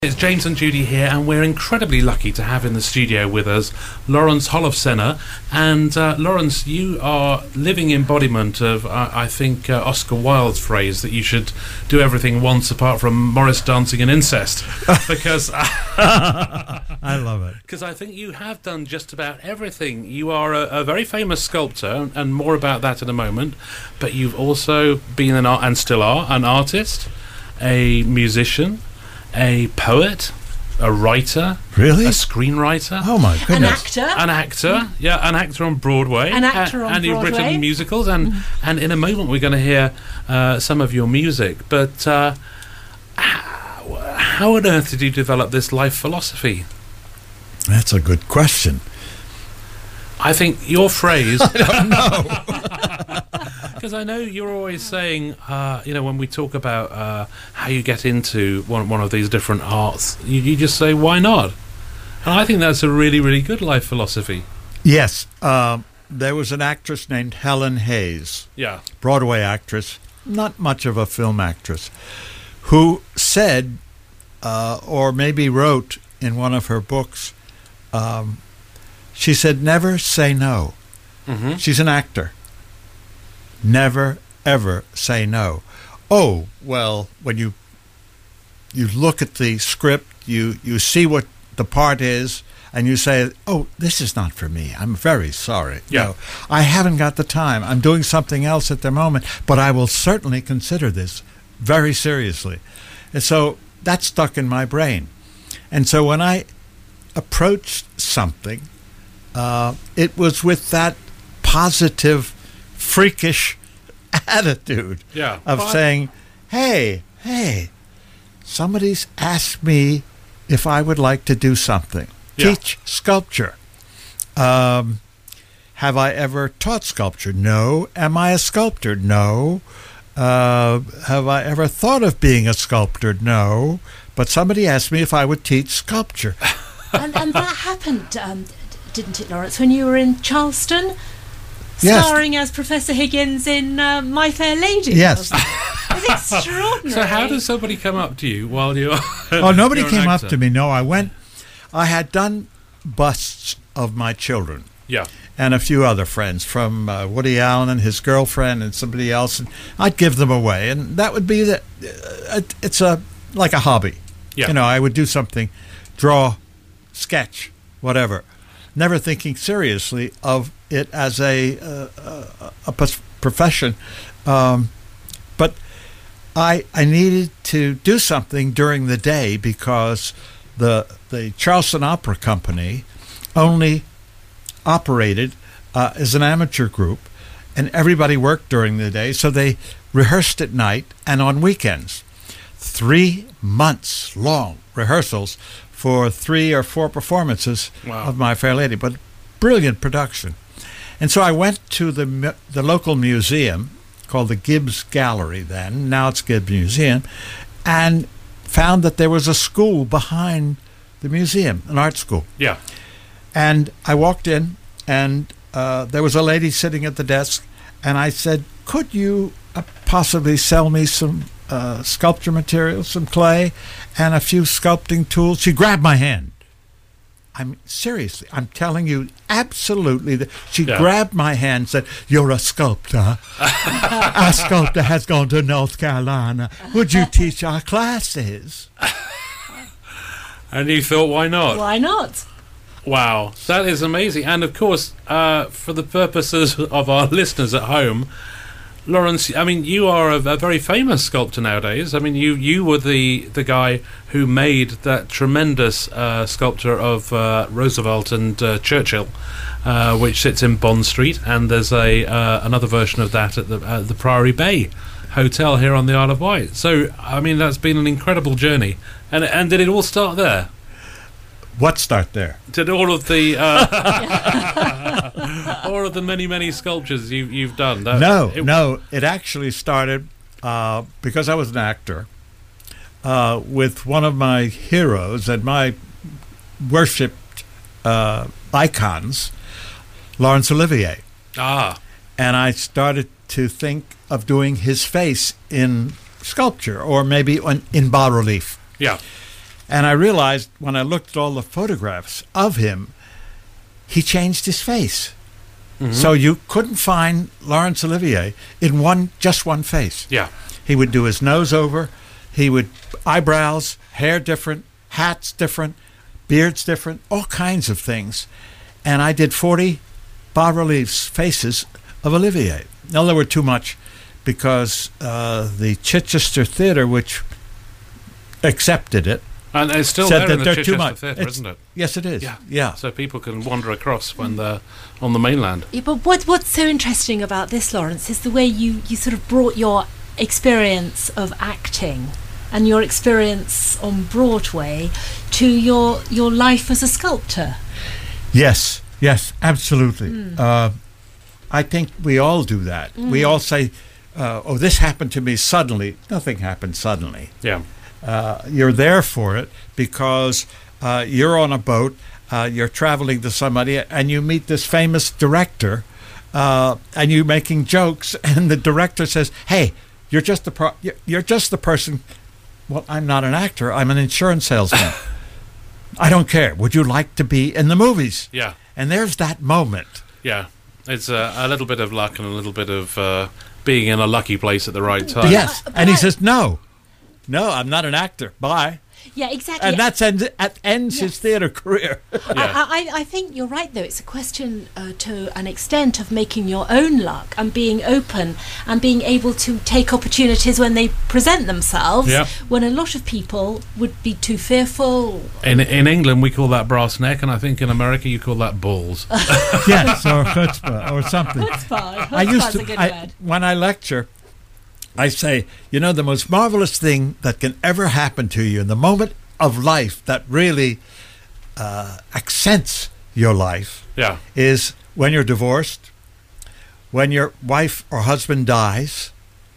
It's James and Judy here, and we're incredibly lucky to have in the studio with us Lawrence Holofcener. And Lawrence, you are living embodiment of, I think, Oscar Wilde's phrase that you should do everything once apart from Morris dancing and incest. Because I love it. Because I think you have done just about everything. You are a very famous sculptor, and more about that in a moment. But you've also been and still are an artist, a musician, a poet, a writer, really, a screenwriter. Oh my An goodness! actor, yeah, an actor on Broadway. An actor on and you've Broadway. written musicals, and in a moment we're going to hear some of your music. But how on earth did you develop this life philosophy? That's a good question. I think your phrase. I don't know. Because I know you're always saying, when we talk about how you get into one of these different arts, you just say, why not? And I think that's a really, really good life philosophy. Yes. There was an actress named Helen Hayes, Yeah. Broadway actress, not much of a film actress, who said, or maybe wrote in one of her books, she said, never say no. Mm-hmm. She's an actor. Never, ever say no. Oh, well, when you look at the script, you see what the part is, and you say, oh, this is not for me. I'm very sorry. Yeah. No, I haven't got the time. I'm doing something else at the moment, but I will certainly consider this very seriously. And so that stuck in my brain. And so when I approached something, it was with that positive, freakish attitude of saying, hey, somebody's asked me if I would like to do something. Yeah. Teach sculpture. Have I ever taught sculpture? No. Am I a sculptor? No. Have I ever thought of being a sculptor? No. But somebody asked me if I would teach sculpture. and that happened, didn't it, Lawrence, when you were in Charleston? Yes. Starring as Professor Higgins in My Fair Lady. Yes. It's extraordinary. So how does somebody come up to you while you're... Oh, nobody you're an came up actor? to me. No, I had done busts of my children. Yeah. And a few other friends from Woody Allen and his girlfriend and somebody else. And I'd give them away. And that would be it's like a hobby. Yeah. You know, I would do something, draw, sketch, whatever. Never thinking seriously of it as a profession. But I needed to do something during the day because the Charleston Opera Company only operated as an amateur group, and everybody worked during the day, so they rehearsed at night and on weekends. 3 months long rehearsals for 3 or 4 performances of My Fair Lady, but brilliant production. And so I went to the local museum called the Gibbs Gallery then, now it's Gibbs Museum, and found that there was a school behind the museum, an art school. Yeah. And I walked in, and there was a lady sitting at the desk, and I said, could you possibly sell me some sculpture materials, some clay, and a few sculpting tools? She grabbed my hand. Seriously, I'm telling you, absolutely. She grabbed my hand and said, you're a sculptor. Our sculptor has gone to North Carolina. Would you teach our classes? And you thought, why not? Why not? Wow, that is amazing. And of course, for the purposes of our listeners at home, Lawrence, I mean, you are a very famous sculptor nowadays. I mean, you were the guy who made that tremendous sculpture of Roosevelt and Churchill, which sits in Bond Street, and there's another version of that at the Priory Bay Hotel here on the Isle of Wight. So, I mean, that's been an incredible journey. And did it all start there? What start there? Did all of the all of the many sculptures you've done? No. It actually started because I was an actor with one of my heroes and my worshipped icons, Laurence Olivier. And I started to think of doing his face in sculpture or maybe in bas relief. Yeah. And I realized when I looked at all the photographs of him, he changed his face. Mm-hmm. So you couldn't find Laurence Olivier in just one face. Yeah. He would do his nose over, he would eyebrows, hair different, hats different, beards different, all kinds of things. And I did 40 bas-reliefs, faces of Olivier. Now, there were too much because the Chichester Theatre, which accepted it, and it's still said there that in the they're too Chichester much. Theatre, isn't it? Yes, it is. Yeah. Yeah. So people can wander across when they're on the mainland. Yeah, but what's so interesting about this, Laurence, is the way you sort of brought your experience of acting and your experience on Broadway to your life as a sculptor. Yes, absolutely. I think we all do that. We all say, oh, this happened to me suddenly. Nothing happened suddenly. Yeah. You're there for it because you're on a boat, you're traveling to somebody, and you meet this famous director, and you're making jokes, and the director says, "Hey, you're just the person." Well, I'm not an actor. I'm an insurance salesman. I don't care. Would you like to be in the movies? Yeah. And there's that moment. Yeah. It's a little bit of luck and a little bit of being in a lucky place at the right time. Yes. And he says, no, I'm not an actor. Bye. Yeah, exactly. And that ends his theatre career. I think you're right, though. It's a question to an extent of making your own luck and being open and being able to take opportunities when they present themselves, when a lot of people would be too fearful. In England, we call that brass neck, and I think in America you call that balls. Yes, or chutzpah, or something. Chutzpah's a good word. When I lecture, I say, the most marvelous thing that can ever happen to you in the moment of life that really accents your life is when you're divorced, when your wife or husband dies,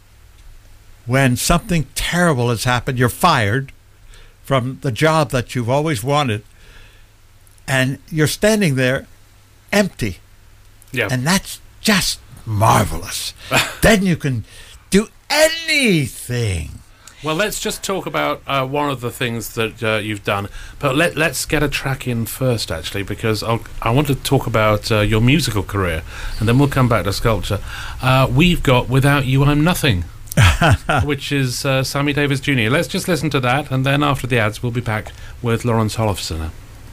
when something terrible has happened, you're fired from the job that you've always wanted, and you're standing there empty. Yeah. And that's just marvelous. Then you can do anything. Well, let's just talk about one of the things that you've done. But let's get a track in first, actually, because I want to talk about your musical career, and then we'll come back to sculpture. We've got Without You, I'm Nothing, which is Sammy Davis Jr. Let's just listen to that, and then after the ads, we'll be back with Laurence Hollefsohn.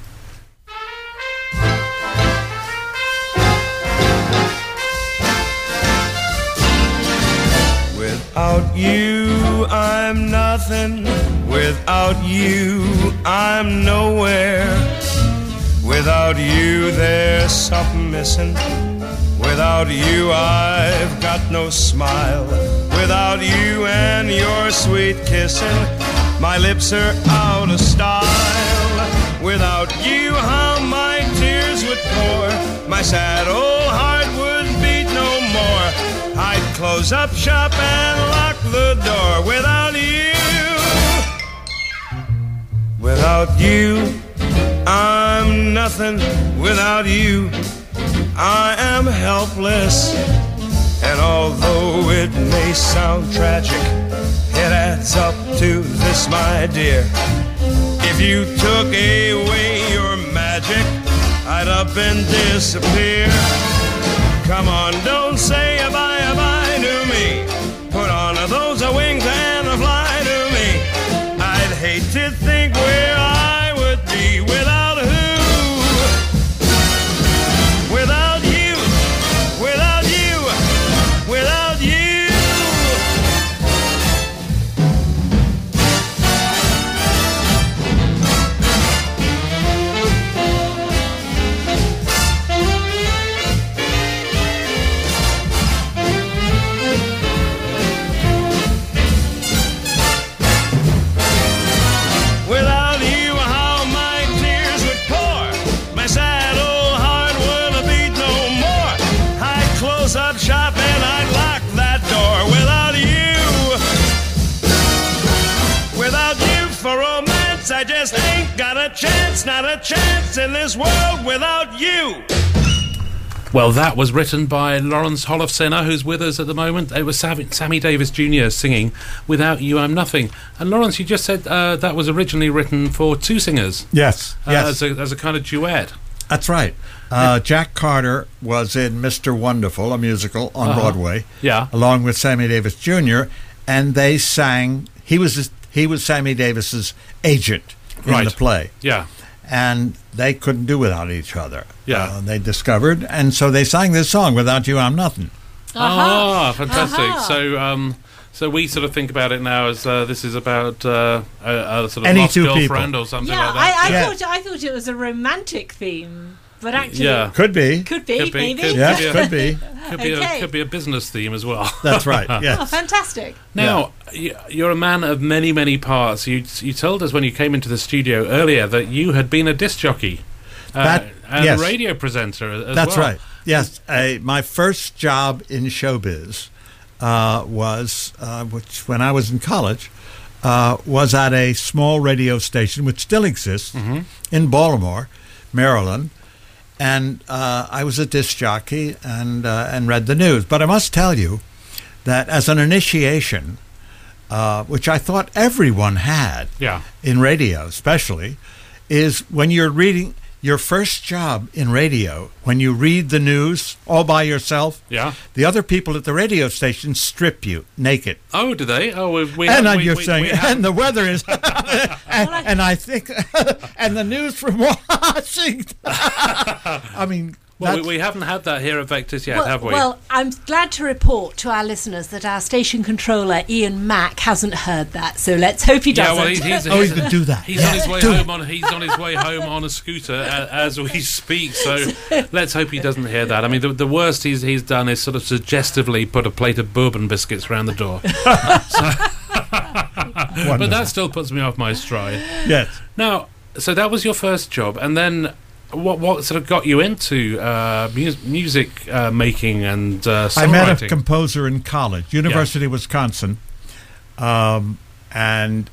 Without you, I'm nothing. Without you, I'm nowhere. Without you, there's something missing. Without you, I've got no smile. Without you and your sweet kissing, my lips are out of style. Without you, how my tears would pour. My sad old heart would beat no more. I'd close up shop and lock the door. Without you, I'm nothing. Without you, I am helpless. And although it may sound tragic, it adds up to this, my dear. If you took away your magic, I'd up and disappear. Come on, don't say a bye to me. Put on those wings and fly to me. I'd hate to think where I would be without who? Without you, without you, without you. I just ain't got a chance, not a chance in this world without you. Well, that was written by Lawrence Holofcener, who's with us at the moment. It was Sammy Davis Jr. singing "Without You, I'm Nothing." And Lawrence, you just said that was originally written for two singers. Yes, yes. As a kind of duet. That's right. Jack Carter was in Mr. Wonderful, a musical on Broadway, along with Sammy Davis Jr., and they sang. He was Sammy Davis's agent in the play. Yeah. And they couldn't do without each other. Yeah. They discovered, and so they sang this song, "Without You, I'm Nothing." Fantastic. So we sort of think about it now as this is about a sort of Any lost two girlfriend people. or something like that. I thought it was a romantic theme, but actually, could be, maybe. Yes, could be. Could be a business theme as well. That's right. Yes. Oh, fantastic. Now, you're a man of many, many parts. You told us when you came into the studio earlier that you had been a disc jockey and a radio presenter as well. That's right. Yes. My first job in showbiz was, which when I was in college, was at a small radio station, which still exists, in Baltimore, Maryland. And I was a disc jockey and read the news. But I must tell you that as an initiation, which I thought everyone had in radio especially, is when you're reading your first job in radio, when you read the news all by yourself, the other people at the radio station strip you naked. Oh, do they? Oh, you're saying, and the weather is, and I think, and the news from Washington. I mean, well, we haven't had that here at Vectis yet, have we? Well, I'm glad to report to our listeners that our station controller, Ian Mack, hasn't heard that. So let's hope he doesn't. Well, he's going to do that. He's on his way home. He's on his way home on a scooter as we speak. So let's hope he doesn't hear that. I mean, the worst he's done is sort of suggestively put a plate of bourbon biscuits around the door. But that still puts me off my stride. Yes. Now, so that was your first job, and then. What sort of got you into music making and songwriting? I met a composer in college, University of Wisconsin, and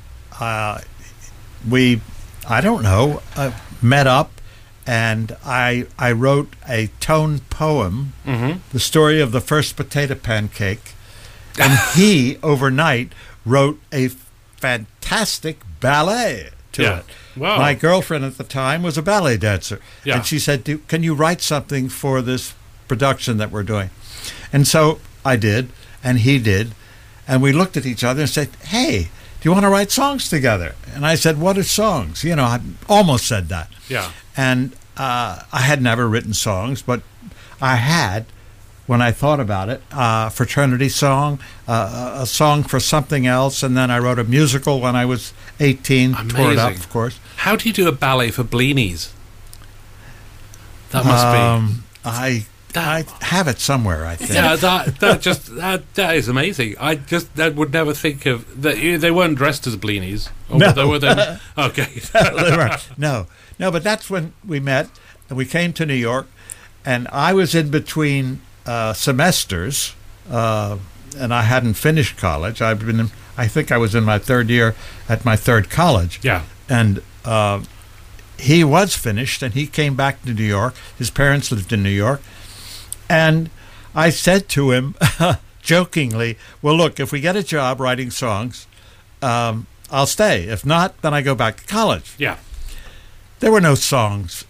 we, met up, and I wrote a tone poem, the story of the first potato pancake, and he, overnight, wrote a fantastic ballet to it. Wow. My girlfriend at the time was a ballet dancer, and she said, "Can you write something for this production that we're doing?" And so I did, and he did, and we looked at each other and said, "Hey, do you want to write songs together?" And I said, "What are songs?" I almost said that. Yeah. And I had never written songs, but I had, when I thought about it, fraternity song, a song for something else, and then I wrote a musical when I was 18, tore it up, of course. How do you do a ballet for Bleenies? That must I have it somewhere, I think. Yeah, that is amazing. I would never think of that. They weren't dressed as Bleenies. No. They were then. Okay. No, but that's when we met, and we came to New York, and I was in between semesters, and I hadn't finished college. I think I was in my third year at my third college. Yeah. And he was finished, and he came back to New York. His parents lived in New York. And I said to him, jokingly, "Well, look, if we get a job writing songs, I'll stay. If not, then I go back to college." Yeah. There were no songs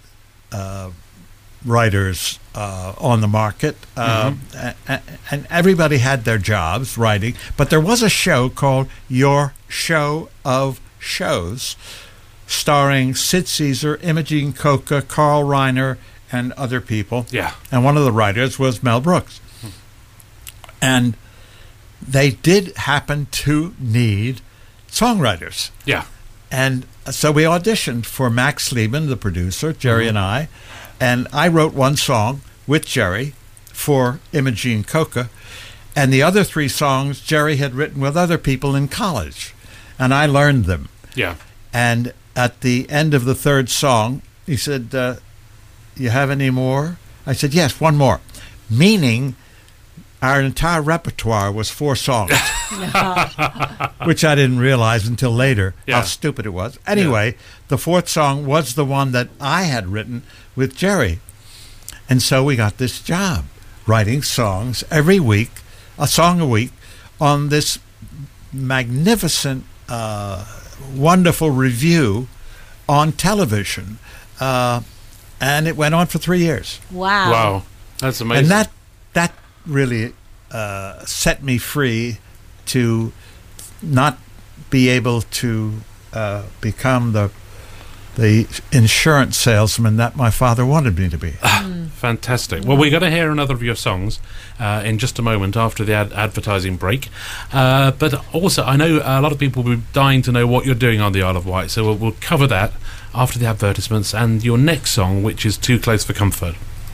writers on the market, and everybody had their jobs writing, but there was a show called Your Show of Shows, starring Sid Caesar, Imogene Coca, Carl Reiner, and other people. Yeah. And one of the writers was Mel Brooks. And they did happen to need songwriters. Yeah. And so we auditioned for Max Lehman, the producer, Jerry and I, and I wrote one song with Jerry for Imogene Coca, and the other three songs Jerry had written with other people in college, and I learned them. Yeah. And at the end of the third song, he said, "You have any more?" I said, "Yes, one more," meaning our entire repertoire was 4 songs, which I didn't realize until later how stupid it was. Anyway, the fourth song was the one that I had written with Jerry. And so we got this job, writing songs every week, a song a week, on this magnificent, wonderful review on television. And it went on for 3 years. Wow. Wow. That's amazing. And that really set me free to not be able to become the insurance salesman that my father wanted me to be. Fantastic. Well, we're going to hear another of your songs in just a moment after the advertising break. But also, I know a lot of people will be dying to know what you're doing on the Isle of Wight, so we'll cover that after the advertisements and your next song, which is Too Close for Comfort.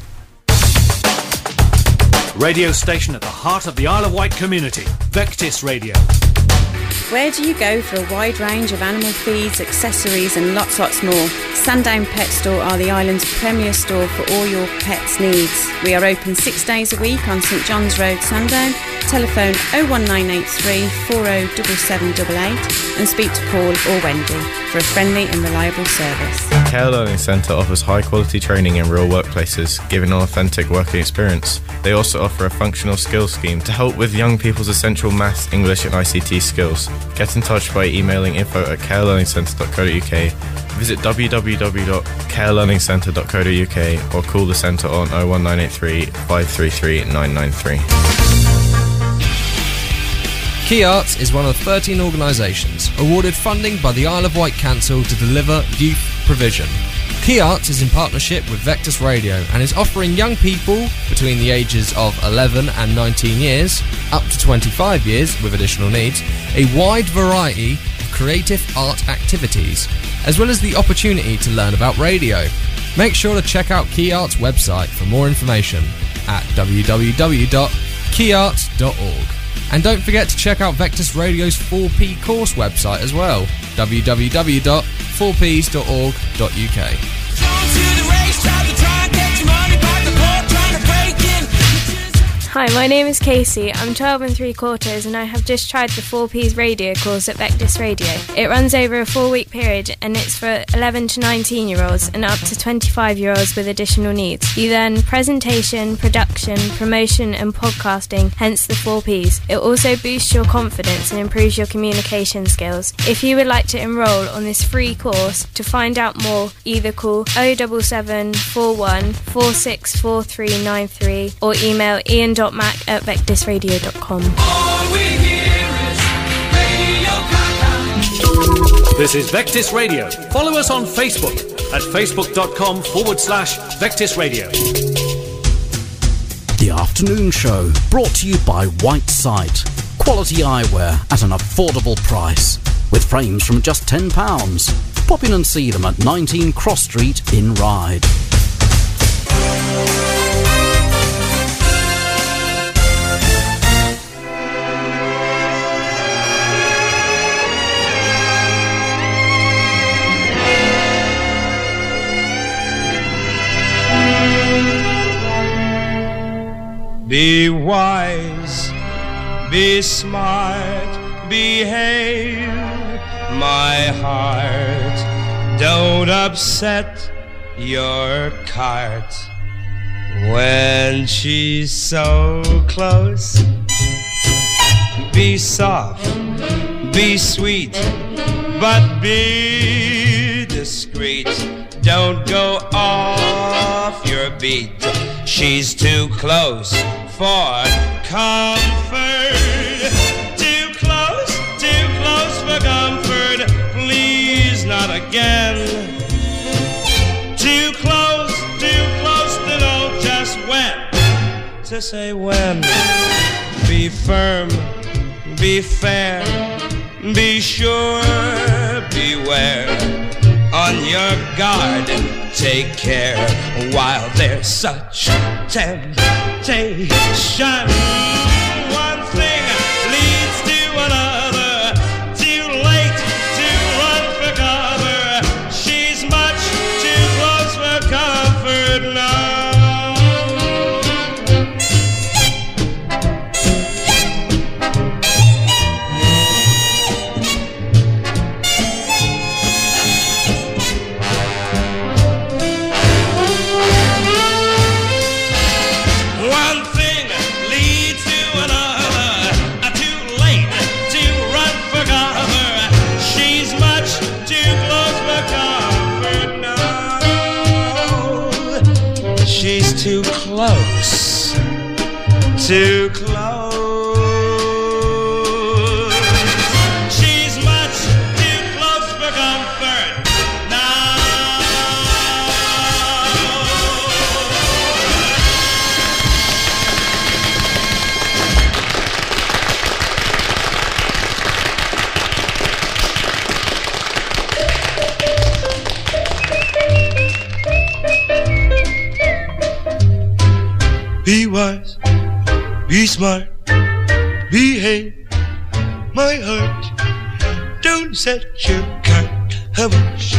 Radio station at the heart of the Isle of Wight community, Vectis Radio. Where do you go for a wide range of animal feeds, accessories and lots more? Sandown Pet Store are the island's premier store for all your pets' needs. We are open 6 days a week on St John's Road, Sandown. Telephone 01983 407788 and speak to Paul or Wendy for a friendly and reliable service. Care Learning Centre offers high quality training in real workplaces, giving an authentic working experience. They also offer a functional skills scheme to help with young people's essential maths, English and ICT skills. Get in touch by emailing info@carelearningsentre.co.uk, visit www.carelearningsentre.co.uk or call the centre on 01983 533 993. Key Arts is one of 13 organisations awarded funding by the Isle of Wight Council to deliver youth provision. Key Arts is in partnership with Vectis Radio and is offering young people between the ages of 11 and 19 years, up to 25 years with additional needs, a wide variety of creative art activities, as well as the opportunity to learn about radio. Make sure to check out Key Arts' website for more information at www.keyarts.org. And don't forget to check out Vectis Radio's 4P course website as well, www.4ps.org.uk. Hi, my name is Casey. I'm 12 3/4 and I have just tried the 4Ps radio course at Vectis Radio. It runs over a 4-week period and it's for 11 to 19 year olds and up to 25 year olds with additional needs. You learn presentation, production, promotion and podcasting, hence the 4Ps. It also boosts your confidence and improves your communication skills. If you would like to enrol on this free course, to find out more, either call 077 41 464393 or email ian.mac@vectisradio.com. This is Vectis Radio. Follow us on Facebook at facebook.com/Vectis Radio. The Afternoon Show, brought to you by White Sight. Quality eyewear at an affordable price, with frames from just £10. Pop in and see them at 19 Cross Street in Ryde. Be wise, be smart, behave, my heart. Don't upset your cart when she's so close. Be soft, be sweet, but be discreet. Don't go off your beat. She's too close for comfort. Too close for comfort. Please, not again. Too close to know just when to say when. Be firm, be fair, be sure, beware. On your guard, take care while there's such temptation. One thing leads to another. Too late to run for cover. She's much too close for comfort now. close, too close. She's much too close for comfort now. Be wise, be smart, behave, my heart. Don't set your cart much.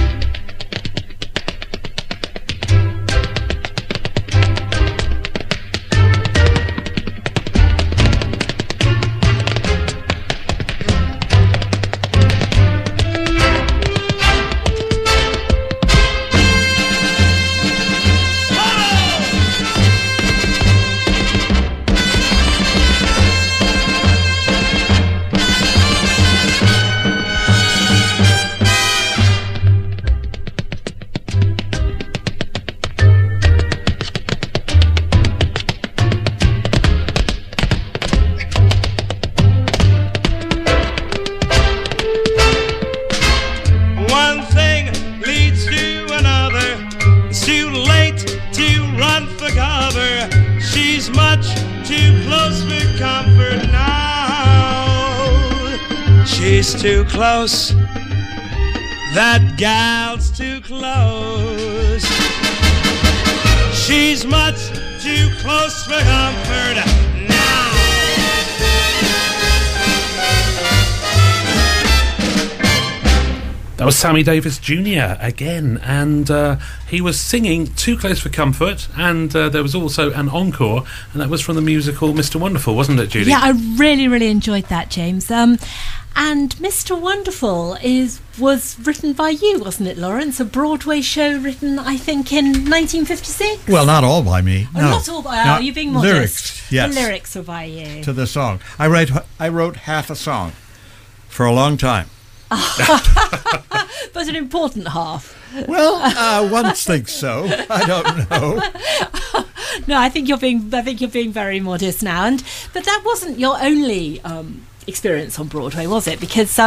Too close, that gal's too close. She's much too close for comfort now. That was Sammy Davis Jr. again, and he was singing Too Close for Comfort, and there was also an encore, and that was from the musical Mr. Wonderful, wasn't it, Judy? Yeah, I really, really enjoyed that, James. And Mr. Wonderful was written by you, wasn't it, Lawrence? A Broadway show written, I think, in 1956? Well, not all by me. Oh, no. not all by you. Oh, you're being modest. Lyrics, yes. The lyrics were by you. To the song. I wrote half a song for a long time. But an important half. Well, one thinks so. I don't know. No, I think you're being very modest now. But that wasn't your only experience on Broadway, was it? Because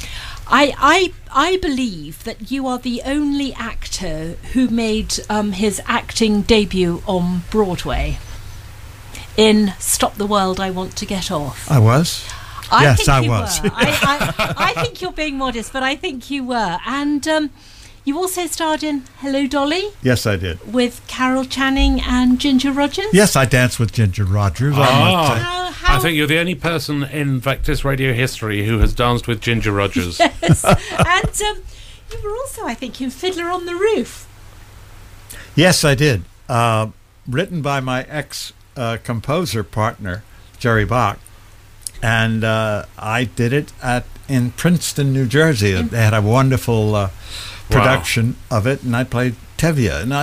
I believe that you are the only actor who made his acting debut on Broadway in Stop the World, I Want to Get Off. I was? Yes, I was. I think you're being modest, but I think you were. And you also starred in Hello, Dolly. Yes, I did. With Carol Channing and Ginger Rogers. Yes, I danced with Ginger Rogers. I think you're the only person in Vectis radio history who has danced with Ginger Rogers. Yes, and you were also, I think, in Fiddler on the Roof. Yes, I did. Written by my ex-composer partner, Jerry Bach. And I did it in Princeton, New Jersey. They had a wonderful production of it, and I played Tevye, and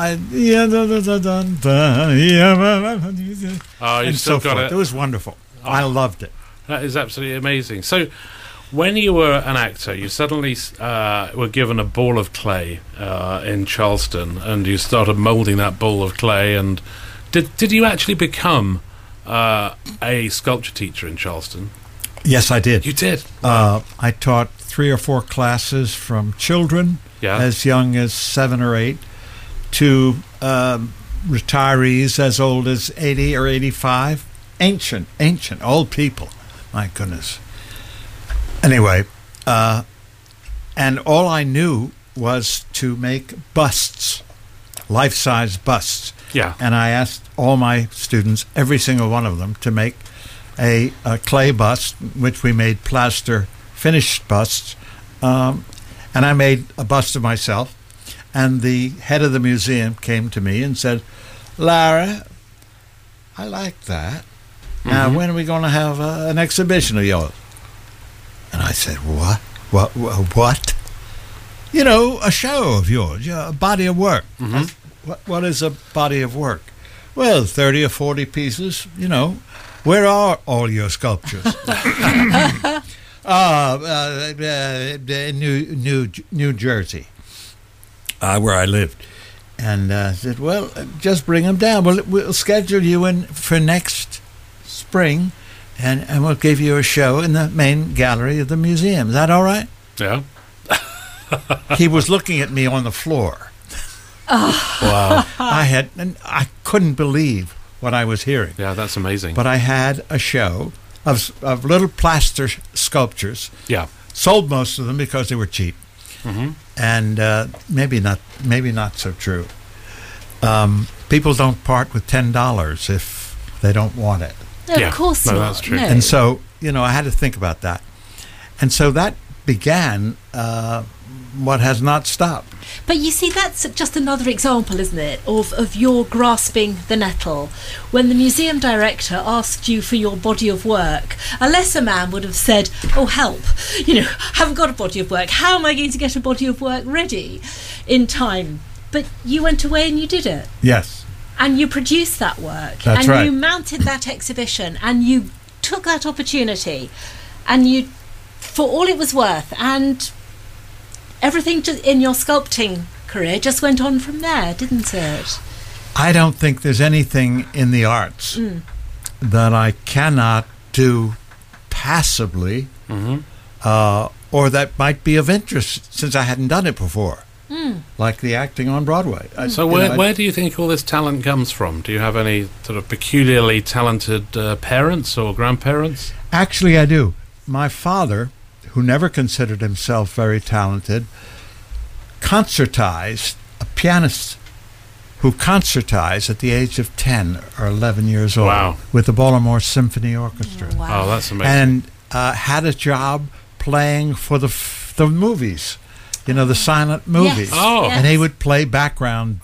you still got it. It was wonderful. I loved it. That is absolutely amazing. So, when you were an actor, you suddenly were given a ball of clay in Charleston, and you started moulding that ball of clay. And did you actually become a sculpture teacher in Charleston? Yes, I did. You did? I taught 3 or 4 classes from children as young as 7 or 8 to retirees as old as 80 or 85. Ancient, old people. My goodness. Anyway, and all I knew was to make busts, life-size busts. Yeah. And I asked all my students, every single one of them, to make a clay bust, which we made plaster finished busts. And I made a bust of myself. And the head of the museum came to me and said, Lara, I like that. Now, when are we going to have an exhibition of yours? And I said, what? What? You know, a show of yours, a body of work. What is a body of work? Well, 30 or 40 pieces, you know. Where are all your sculptures? New Jersey, where I lived. And said, well, just bring them down. We'll schedule you in for next spring, and we'll give you a show in the main gallery of the museum. Is that all right? Yeah. He was looking at me on the floor. Oh. Wow. I couldn't believe what I was hearing. Yeah, that's amazing. But I had a show of little plaster sculptures. Yeah. Sold most of them because they were cheap. Mm-hmm. And maybe not so true. People don't part with $10 if they don't want it. No, of course not. That's true. No. And so, I had to think about that. And so that began what has not stopped. But you see, that's just another example, isn't it, of your grasping the nettle. When the museum director asked you for your body of work, a lesser man would have said, oh, help, haven't got a body of work. How am I going to get a body of work ready in time? But you went away and you did it. Yes. And you produced that work. That's and right. you mounted that exhibition and you took that opportunity and you, for all it was worth, and everything just in your sculpting career just went on from there, didn't it? I don't think there's anything in the arts that I cannot do passively, or that might be of interest since I hadn't done it before, like the acting on Broadway. So where do you think all this talent comes from? Do you have any sort of peculiarly talented parents or grandparents? Actually, I do. My father, who never considered himself very talented, concertized, a pianist who concertized at the age of 10 or 11 years old. Wow. With the Baltimore Symphony Orchestra. Oh, wow. Oh, that's amazing. And had a job playing for the movies, the silent movies. Yes. Oh. And he would play background,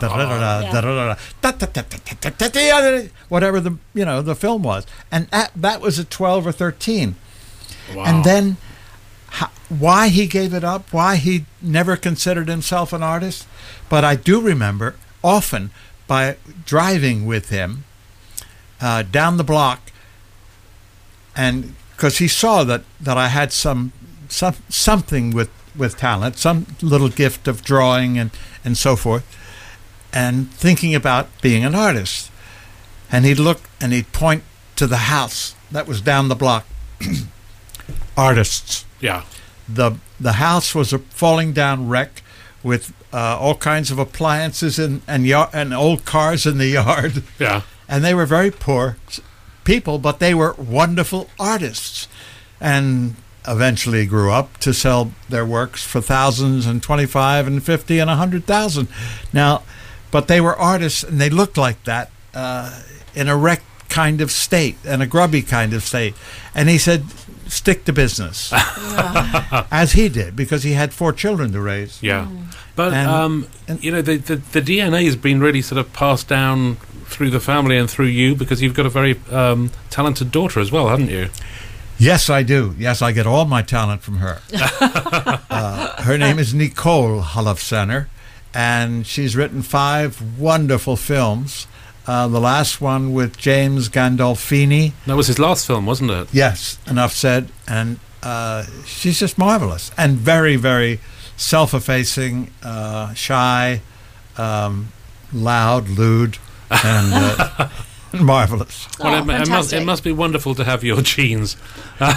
whatever the film was. And that was at 12 or 13. Wow. And then why he gave it up, why he never considered himself an artist. But I do remember often by driving with him down the block, and because he saw that I had something with talent, some little gift of drawing and so forth, and thinking about being an artist. And he'd look and he'd point to the house that was down the block. Artists. Yeah. The house was a falling down wreck with all kinds of appliances and old cars in the yard. Yeah. And they were very poor people, but they were wonderful artists, and eventually grew up to sell their works for thousands and 25 and 50 and 100,000. Now, but they were artists, and they looked like that in a wrecked kind of state and a grubby kind of state. And he said, stick to business. As he did, because he had 4 children to raise. Yeah. But, the DNA has been really sort of passed down through the family and through you, because you've got a very talented daughter as well, haven't you? Yes, I do. Yes, I get all my talent from her. Her name is Nicole Holofcener, and she's written 5 wonderful films. The last one with James Gandolfini. That was his last film, wasn't it? Yes, enough said. And she's just marvelous and very, very self-effacing, shy, loud, lewd, and marvelous. Well, it must be wonderful to have your genes. Well,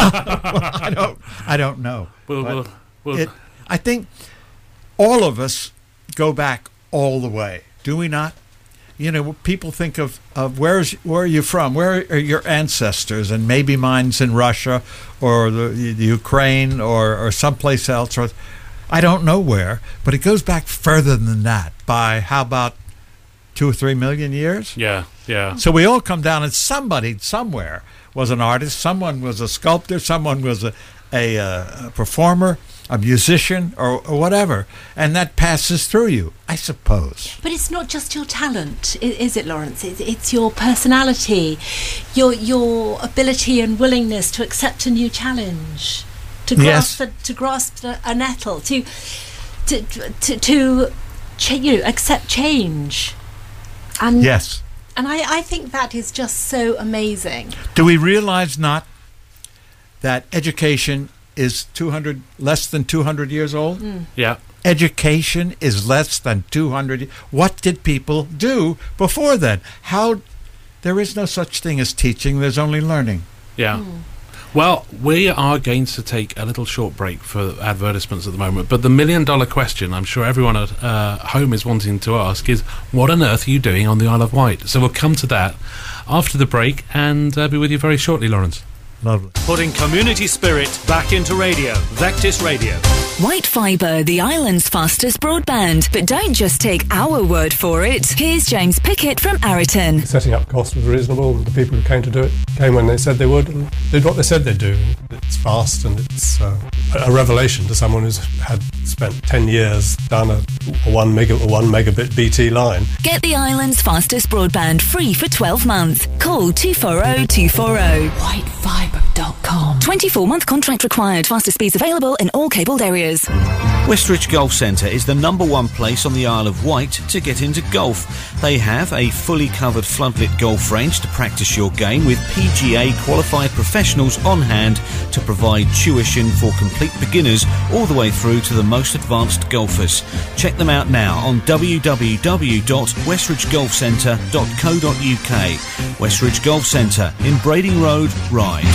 I don't know. I think all of us go back all the way, do we not? People think of where are you from? Where are your ancestors? And maybe mine's in Russia or the Ukraine or someplace else. Or I don't know where, but it goes back further than that by how about 2 or 3 million years? Yeah. So we all come down, and somebody somewhere was an artist. Someone was a sculptor. Someone was a performer, a musician, or whatever, and that passes through you, I suppose. But it's not just your talent, is it, Lawrence? It's your personality, your ability and willingness to accept a new challenge, to grasp a nettle, to accept change. And yes. And I think that is just so amazing. Do we realize not that education is less than 200 years old. Yeah. Education is less than 200. What did people do before then? There is no such thing as teaching. There's only learning. Yeah. Well, we are going to take a little short break for advertisements at the moment, but the million-dollar question I'm sure everyone at home is wanting to ask is, what on earth are you doing on the Isle of Wight? So we'll come to that after the break and be with you very shortly, Lawrence. Lovely. Putting community spirit back into radio. Vectis Radio. White Fibre, the island's fastest broadband. But don't just take our word for it. Here's James Pickett from Arreton. The setting up cost was reasonable. The people who came to do it came when they said they would and did what they said they'd do. It's fast and it's a revelation to someone who's had spent 10 years down a 1 megabit BT line. Get the island's fastest broadband free for 12 months. Call 240 240. Whitefibre.com. 24-month contract required. Faster speeds available in all cabled areas. Westridge Golf Centre is the #1 place on the Isle of Wight to get into golf. They have a fully covered floodlit golf range to practice your game with PGA qualified professionals on hand to provide tuition for complete beginners all the way through to the most advanced golfers. Check them out now on www.westridgegolfcentre.co.uk. Westridge Golf Centre in Brading Road, Ryde.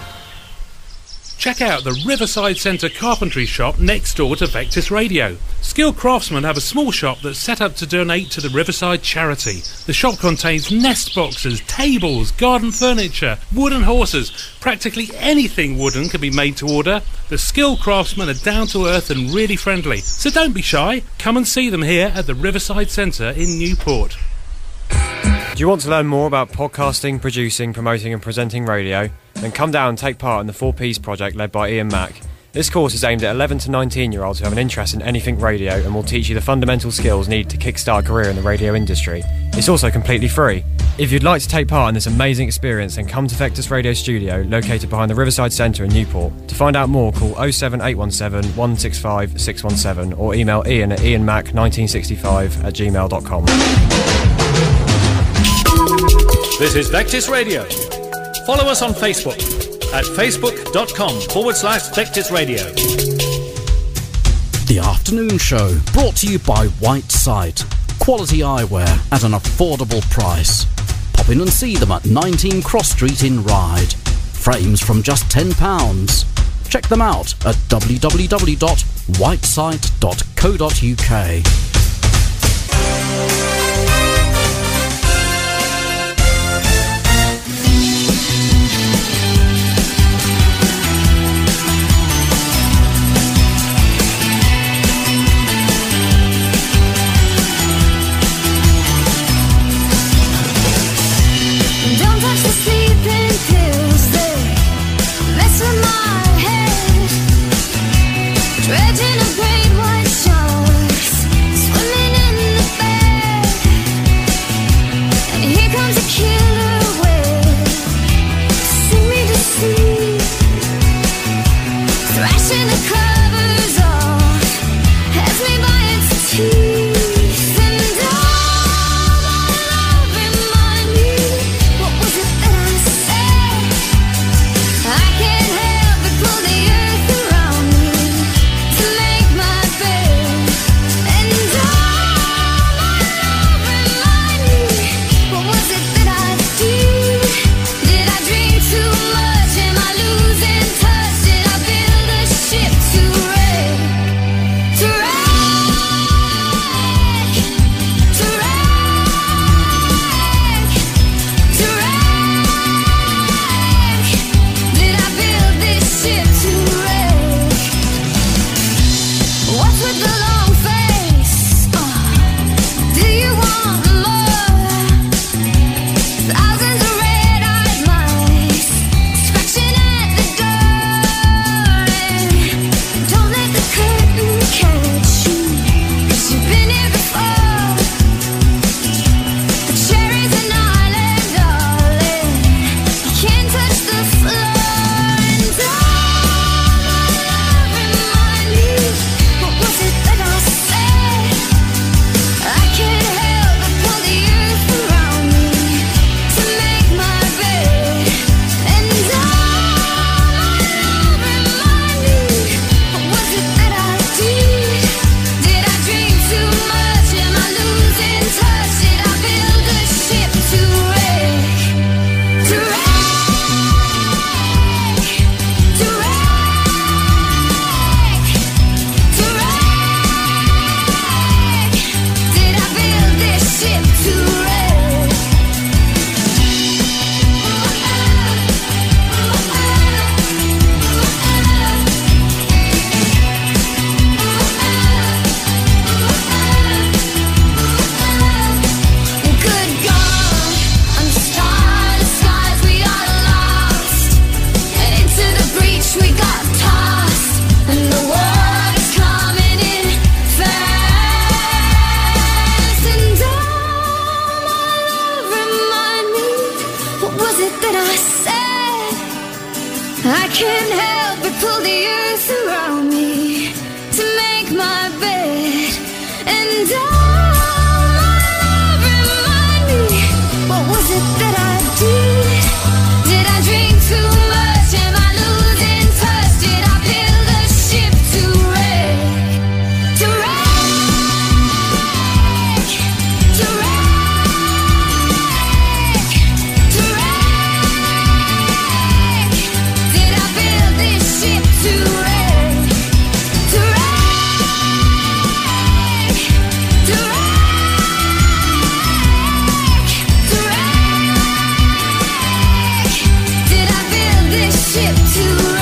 Check out the Riverside Centre carpentry shop next door to Vectis Radio. Skilled craftsmen have a small shop that's set up to donate to the Riverside charity. The shop contains nest boxes, tables, garden furniture, wooden horses. Practically anything wooden can be made to order. The skilled craftsmen are down to earth and really friendly. So don't be shy. Come and see them here at the Riverside Centre in Newport. Do you want to learn more about podcasting, producing, promoting and presenting radio? Then come down and take part in the 4Ps project led by Ian Mack. This course is aimed at 11 to 19-year-olds who have an interest in anything radio and will teach you the fundamental skills needed to kickstart a career in the radio industry. It's also completely free. If you'd like to take part in this amazing experience, then come to Vectis Radio Studio, located behind the Riverside Centre in Newport. To find out more, call 07817 165 617 or email Ian at ianmac1965@gmail.com. This is Vectis Radio. Follow us on Facebook at facebook.com/Vectis Radio. The Afternoon Show, brought to you by White Sight. Quality eyewear at an affordable price. Pop in and see them at 19 Cross Street in Ryde. Frames from just £10. Check them out at www.whitesight.co.uk. Dredging a great white sharks. can't help but pull the earth around me to make my bed. And oh, my love, remind me, what was it that I did? Did I drink too much? Am I losing touch? Did I build a ship to wreck? To wreck? To wreck? To wreck? Did I build this ship to wreck? To wreck? To wreck? To wreck? Did I build this ship to wreck?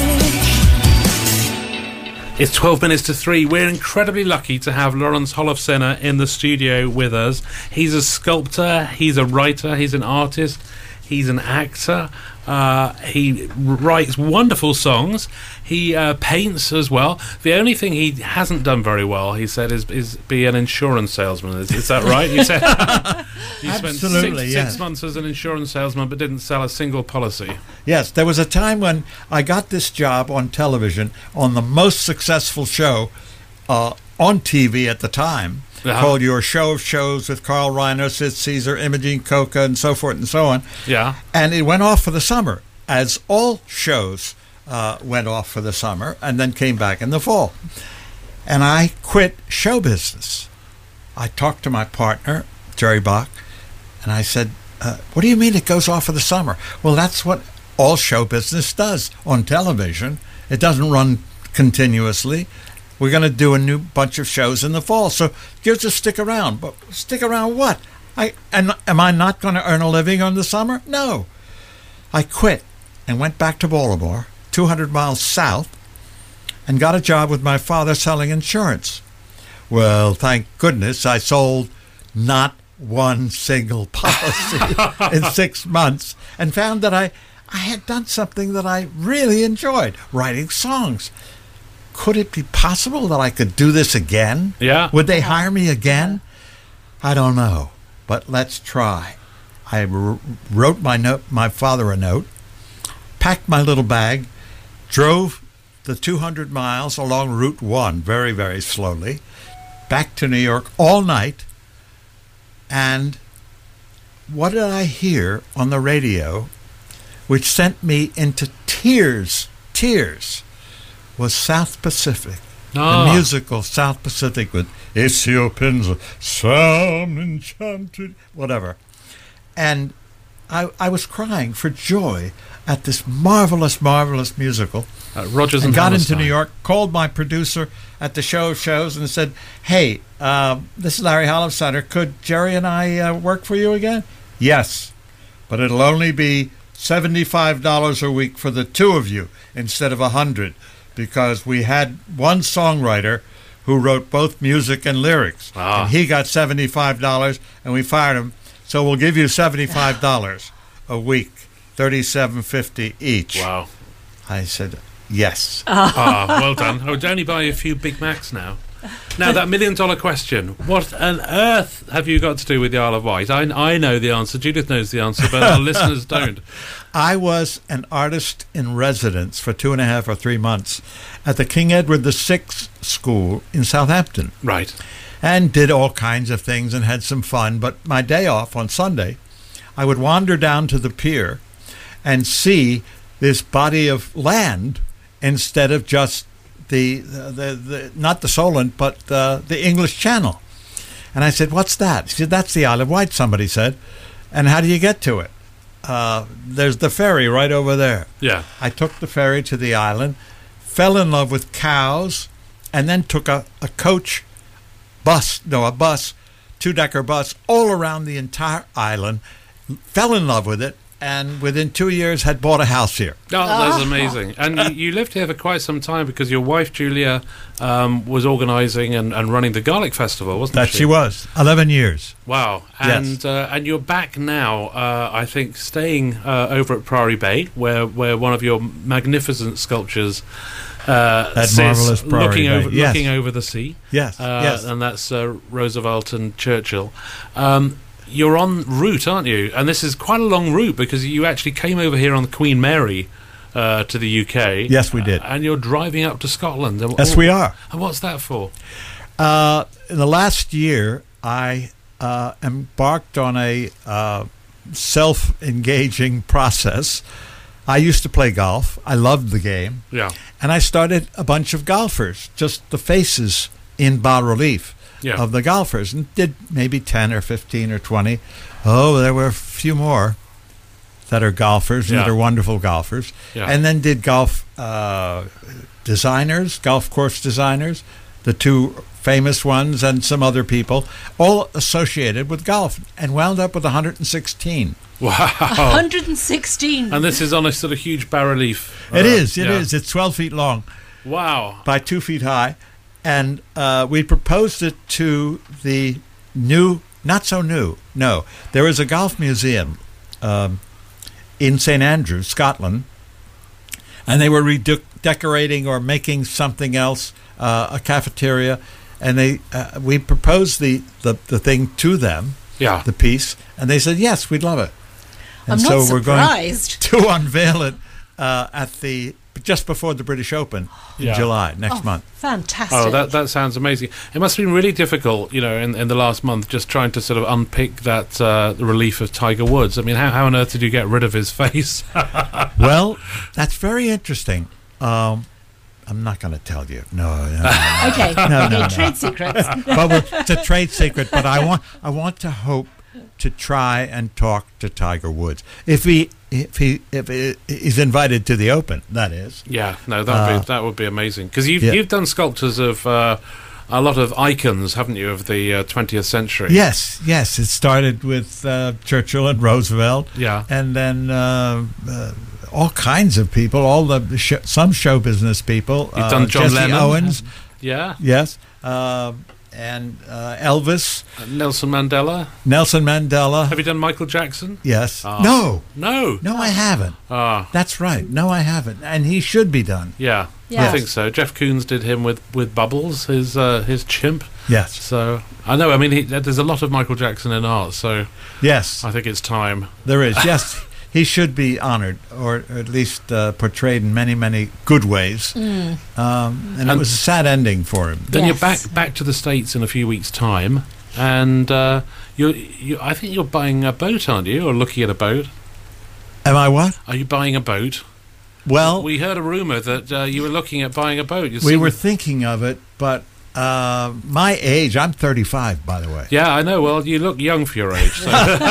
It's 12 minutes to 3. We're incredibly lucky to have Lawrence Holofcener in the studio with us. He's a sculptor, he's a writer, he's an artist, he's an actor. He writes wonderful songs. He paints as well. The only thing he hasn't done very well, he said, is be an insurance salesman. Is that right? You said you spent Absolutely, six months as an insurance salesman, but didn't sell a single policy. Yes, there was a time when I got this job on television on the most successful show on TV at the time, called Your Show of Shows with Carl Reiner, Sid Caesar, Imogene Coca, and so forth and so on. Yeah. And it went off for the summer, as all shows went off for the summer and then came back in the fall. And I quit show business. I talked to my partner, Jerry Bach, and I said, what do you mean it goes off for the summer? Well, that's what all show business does on television. It doesn't run continuously. We're going to do a new bunch of shows in the fall, so you just stick around. But stick around what? Am I not going to earn a living on the summer? No. I quit and went back to Baltimore, 200 miles south, and got a job with my father selling insurance. Well, thank goodness I sold not one single policy in 6 months, and found that I had done something that I really enjoyed, writing songs. Could it be possible that I could do this again? Yeah. Would they hire me again? I don't know, but let's try. I wrote my father a note, packed my little bag, drove the 200 miles along Route 1 very, very slowly, back to New York all night, and what did I hear on the radio which sent me into tears, was South Pacific, the musical South Pacific with Ethiopin's Some Enchanted, whatever. And I was crying for joy at this marvelous, marvelous musical. Rodgers and got Hammerstein. into New York, called my producer at the Show of Shows and said, hey, this is Larry Holofcener. Could Jerry and I work for you again? Yes, but it'll only be $75 a week for the two of you instead of $100, because we had one songwriter who wrote both music and lyrics, and he got $75, and we fired him. So we'll give you $75 a week, $37.50 each. Wow! I said yes. Well done. I would only buy you a few Big Macs now. Now, that $1 million question. What on earth have you got to do with the Isle of Wight? I know the answer. Judith knows the answer, but our listeners don't. I was an artist in residence for 2.5 or 3 months at the King Edward VI School in Southampton. Right. And did all kinds of things and had some fun. But my day off on Sunday, I would wander down to the pier and see this body of land instead of just the not the Solent, but the English Channel. And I said, what's that? She said, that's the Isle of Wight, somebody said. And how do you get to it? There's the ferry right over there. Yeah. I took the ferry to the island, fell in love with cows, and then took a bus, 2-decker bus, all around the entire island, fell in love with it, and within 2 years had bought a house here. Oh, that's amazing. And you lived here for quite some time because your wife, Julia, was organising and running the Garlic Festival, wasn't she? That she was. 11 years. Wow. And and you're back now, I think, staying over at Priory Bay, where one of your magnificent sculptures that sits, marvelous Priory Bay. looking over the sea. Yes, yes. And that's Roosevelt and Churchill. You're en route, aren't you? And this is quite a long route because you actually came over here on the Queen Mary to the UK. Yes, we did. And you're driving up to Scotland. Yes, we are. And what's that for? In the last year, I embarked on a self-engaging process. I used to play golf. I loved the game. Yeah. And I started a bunch of golfers, just the faces in bas-relief of the golfers, and did maybe 10 or 15 or 20. Oh, there were a few more that are golfers, and that are wonderful golfers. Yeah. And then did golf designers, golf course designers, the two famous ones, and some other people, all associated with golf, and wound up with 116. Wow. 116. And this is on a sort of huge bas-relief. It is. It's 12 feet long. Wow. By 2 feet high. And we proposed it to the new, not so new, no. There is a golf museum in St. Andrews, Scotland, and they were redecorating or making something else, a cafeteria, and we proposed the thing to them, the piece, and they said, yes, we'd love it. And I'm so not we're surprised. going to unveil it just before the British Open in July next month. Fantastic. Oh, that sounds amazing. It must have been really difficult, in the last month, just trying to sort of unpick that the relief of Tiger Woods. I mean, how on earth did you get rid of his face? Well, that's very interesting. I'm not going to tell you. No. Okay. No. Trade secrets. But it's a trade secret. But I want to hope to try and talk to Tiger Woods if he's invited to the Open. That is. Yeah. No, that would be amazing, because you've done sculptures of a lot of icons, haven't you, of the 20th century? Yes. It started with Churchill and Roosevelt. Yeah. And then all kinds of people, some show business people. You've done John Jesse Lennon. Owens. Yeah. Yes. And Elvis. Nelson Mandela. Have you done Michael Jackson? Yes. No, I haven't. That's right. No, I haven't. And he should be done. Yeah. I think so. Jeff Koons did him with Bubbles, his chimp. Yes. So I know. I mean, there's a lot of Michael Jackson in art. So yes, I think it's time. There is. Yes. He should be honored, or at least portrayed in many, many good ways. And it was a sad ending for him. Then you're back to the States in a few weeks' time, and I think you're buying a boat, aren't you, or looking at a boat? Am I what? Are you buying a boat? Well, we heard a rumour that you were looking at buying a boat. We were thinking of it, but my age, I'm 35, by the way. Yeah, I know. Well, you look young for your age. So.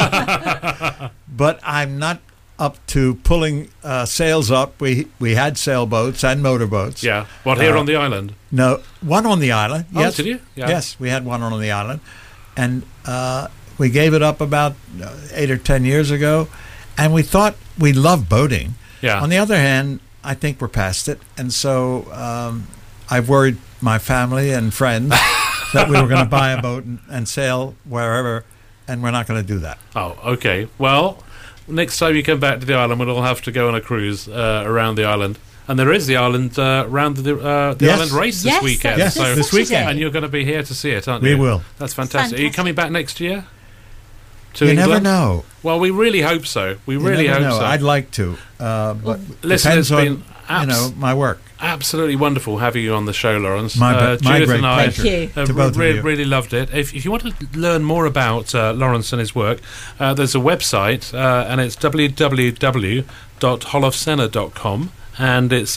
But I'm not up to pulling sails up. We had sailboats and motorboats. Yeah. What, here on the island? No, one on the island. Oh, yes. did you? Yeah. Yes, we had one on the island. And we gave it up about 8 or 10 years ago. And we thought we loved boating. Yeah. On the other hand, I think we're past it. And so I've worried my family and friends that we were going to buy a boat and sail wherever. And we're not going to do that. Oh, okay. Well, next time you come back to the island, we'll all have to go on a cruise around the island. And there is the island round the island race this weekend. Yes, this weekend. And you're going to be here to see it, aren't you? We will. That's fantastic. Are you coming back next year? You never know. Well, we really hope so. We really hope so. I'd like to. But listen, depends on my work. Absolutely wonderful having you on the show, Lawrence. My Judith great and I pleasure. really loved it. If you want to learn more about Lawrence and his work, there's a website, and it's www.holofcener.com, and it's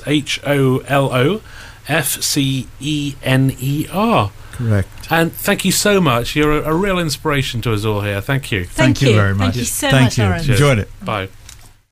HOLOFCENER. Correct. And thank you so much. You're a real inspiration to us all here. Thank you. Thank you very much. Thank you so much, Lawrence. Enjoyed it. Bye.